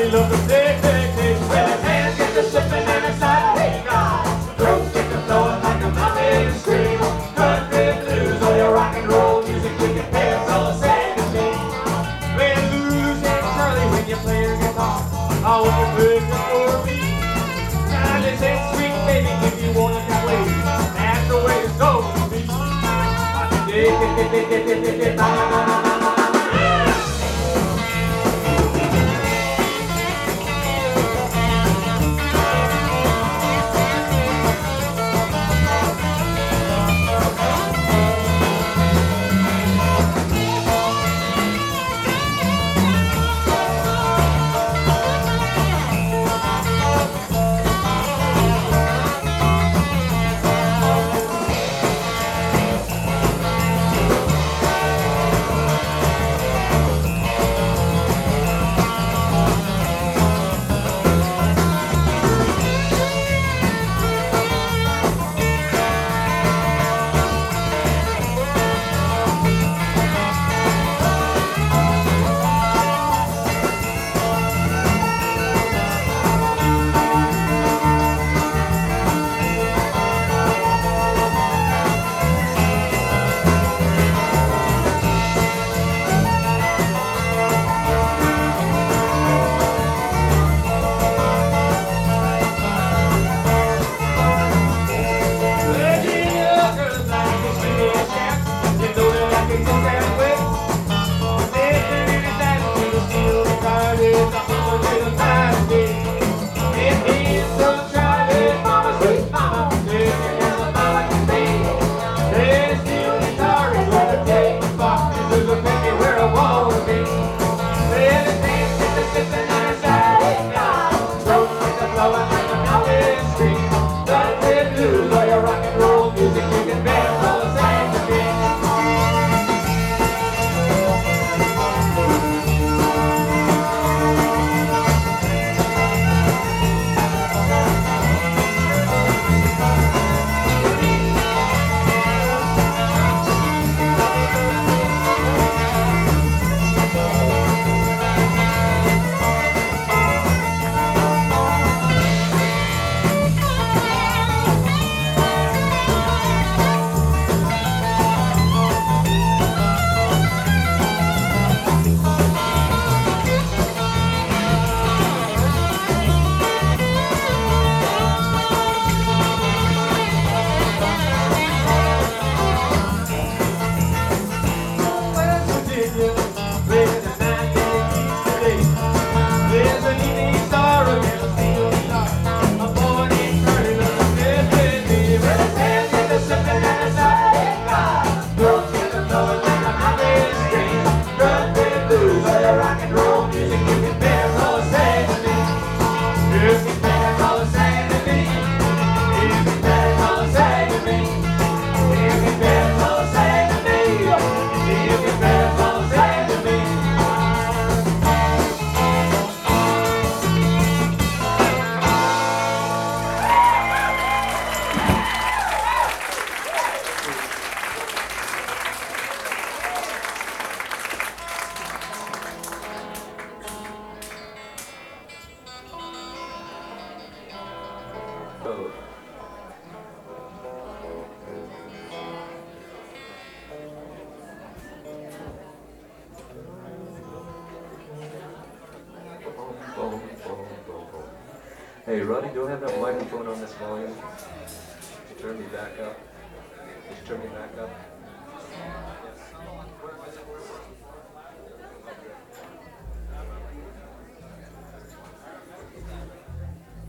They love to play, play, play. Well, his hands get to slipping and it's like, hey, God. Throats get to flowing like a mountain stream. Country blues or your rock and roll music, we can pay us all the same to me. Well, blues and Charlie when you play your guitar. I want you play it for me. Now listen, sweet baby, if you wanna play, that's the way it's supposed to be. Hey, Roddy, do I have that microphone on this volume? Turn me back up. Just turn me back up.